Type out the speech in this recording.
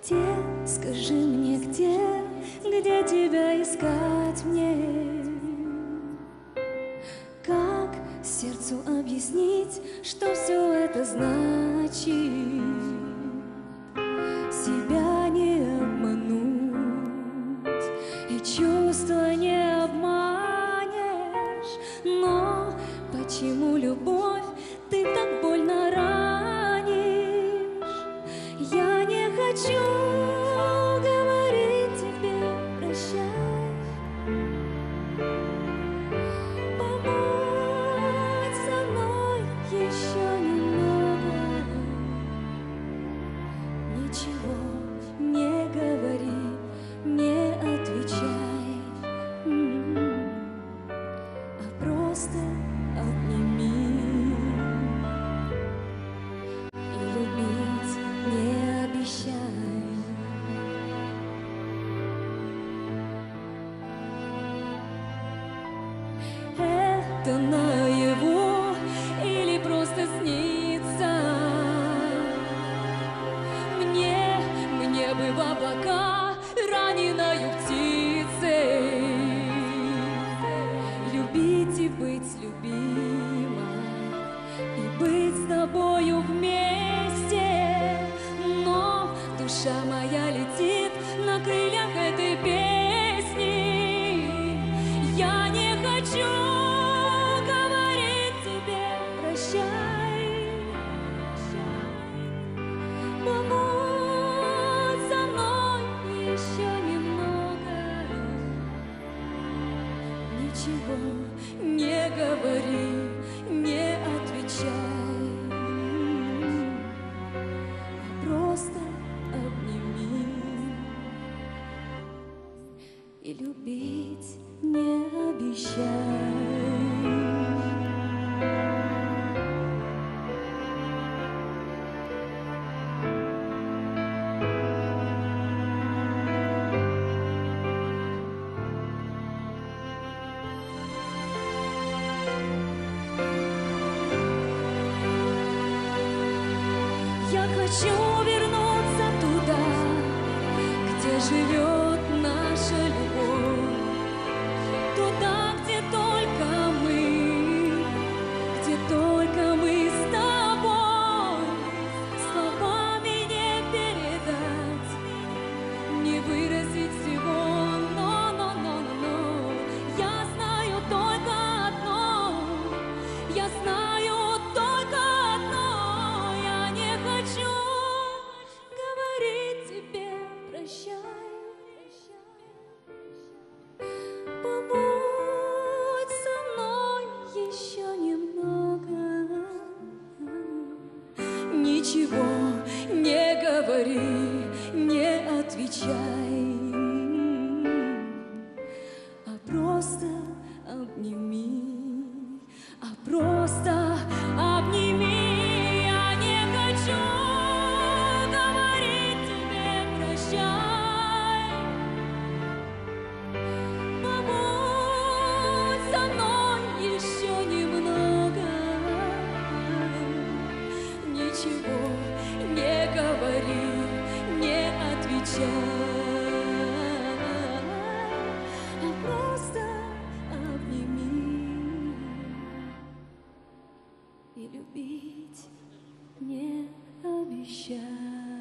Где, скажи мне, где тебя искать мне? Как сердцу объяснить, что все это значит? Себя не обмануть и чувства не обманешь. Но почему, любовь, ты так больно ранишь? Я не хочу говорить тебе прощай, побудь со мной еще немного. Ничего не говори, не отвечай, а просто обними. И любить не обещай. Это наяву или просто снится? Мне бы в облака раненою птицей любить и быть любимой, и быть с тобою вместе. Но душа моя летит на крыльях этой песни. Я не хочу говорить тебе прощай, побудь со мной еще немного. Ничего не говори, не отвечай, просто обними. И любить не обещай. Я хочу вернуться туда, где живет наша любовь, туда, где только мы с тобой. Словами не передать, не выразить всего, но я знаю только одно, я знаю только одно. Я не хочу говорить тебе прощай, побудь со мной еще немного. Ничего не говори, не отвечай, а просто обними, а просто обними. Я не хочу говорить тебе прощай, побудь со мной еще немного. Ничего не говори, не отвечай, а просто обними. И любить не обещай.